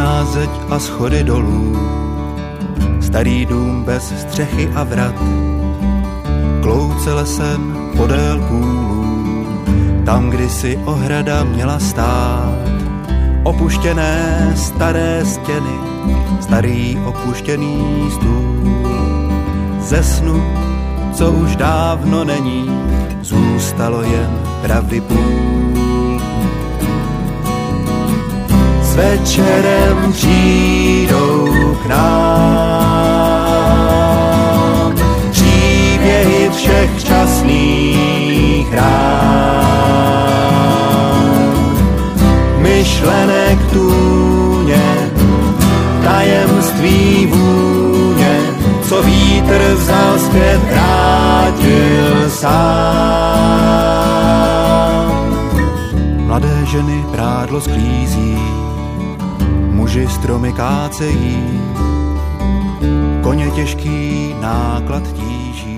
Černá zeď a schody dolů, starý dům bez střechy a vrat, klouce lesem podél půlů, tam kdysi ohrada měla stát. Opuštěné staré stěny, starý opuštěný stůl, ze snu, co už dávno není, zůstalo jen pravdy půl. S večerem přijdou k nám příběhy všech časných rán, myšlenek tůně, tajemství vůně, co vítr vzal zpět, vrátil sám. Mladé ženy prádlo sklízí, muži stromy kácejí, koně těžký náklad tíží.